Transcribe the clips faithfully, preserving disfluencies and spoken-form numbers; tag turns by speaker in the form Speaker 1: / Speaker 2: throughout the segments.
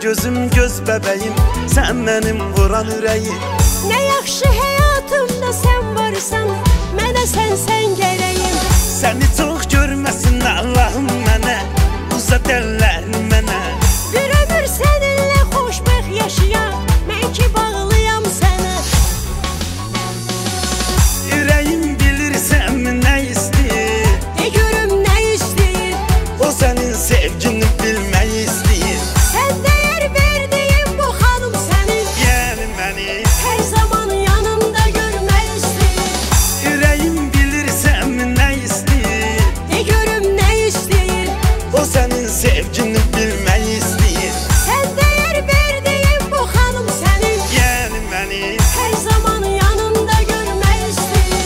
Speaker 1: gözüm göz bebeğim, sen benim vuran ürəyim.
Speaker 2: Ne yaxşı həyatımda sen varsan, mənə sənsən gərəyim.
Speaker 1: Səni çox görməsin Allahım mənə, uzat əllərini mənə.
Speaker 2: Bir ömür səninlə xoşbəxt yaşayam, mən ki bağlıyam sənə.
Speaker 1: Ürəyim bilirsən nə istəyir,
Speaker 2: De görüm nə istəyir,
Speaker 1: o sənin sevgini bilmək istəyir.
Speaker 2: sən dəyər verdiyin bu xanım sənin,
Speaker 1: Yəni məni
Speaker 2: hər zaman yanımda görmək istəyir.
Speaker 1: ürəyim bilirsən nə istəyir,
Speaker 2: De görüm nə istəyir,
Speaker 1: o sənin sevgini bilmək istəyir.
Speaker 2: sən dəyər verdiyin bu xanım sənin,
Speaker 1: Yəni məni
Speaker 2: hər zaman yanımda görmək istəyir.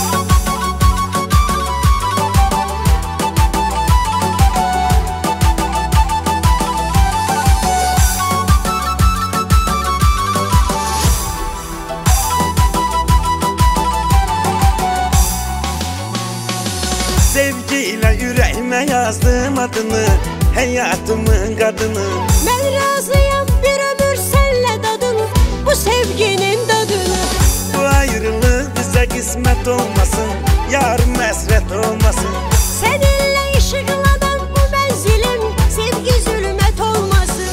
Speaker 1: sevgiyle ürəyimə yazdım adını, həyatımın qadını.
Speaker 2: Mən razıyam bir ömür sənlə dadın, bu sevginin dadını.
Speaker 1: Bu ayrılıq bizə qismət olmasın, yarım həsrət olmasın.
Speaker 2: Səninlə işıqlanan bu mənzilim, sevgi zülmət olmasın.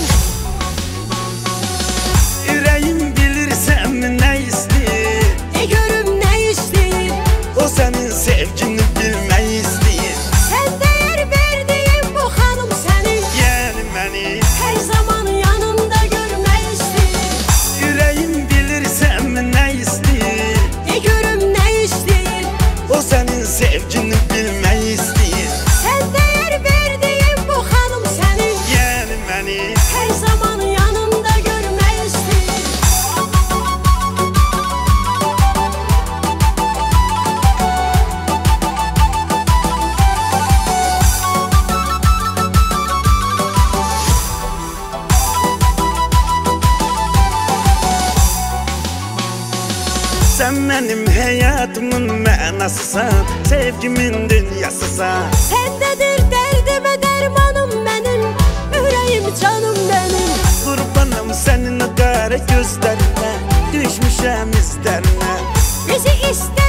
Speaker 1: Ürəyim bilirsən nə istəyir,
Speaker 2: De görüm nə istəyir,
Speaker 1: o sənin sevgini bilmək istəyir.
Speaker 2: sən dəyər verdiyin bu xanım sənin,
Speaker 1: Yəni məni
Speaker 2: hər zaman yanımda görmək istəyir.
Speaker 1: ürəyim bilirsən nə istəyir,
Speaker 2: De görüm nə istəyir,
Speaker 1: o sənin sevgini bilmək istəyir.
Speaker 2: sən dəyər verdiyin bu xanım sənin,
Speaker 1: Yəni məni
Speaker 2: hər zaman yanımda görmək istəyir.
Speaker 1: sən mənim həyatımın mənasısan, sevgimin dünyasısan.
Speaker 2: Səndədir dərdimə dərmanım mənim, ürəyim canım mənim.
Speaker 1: Qurbanım sənin o qara gözlərinə, düşmüşəm izlərinə.
Speaker 2: Bizi istə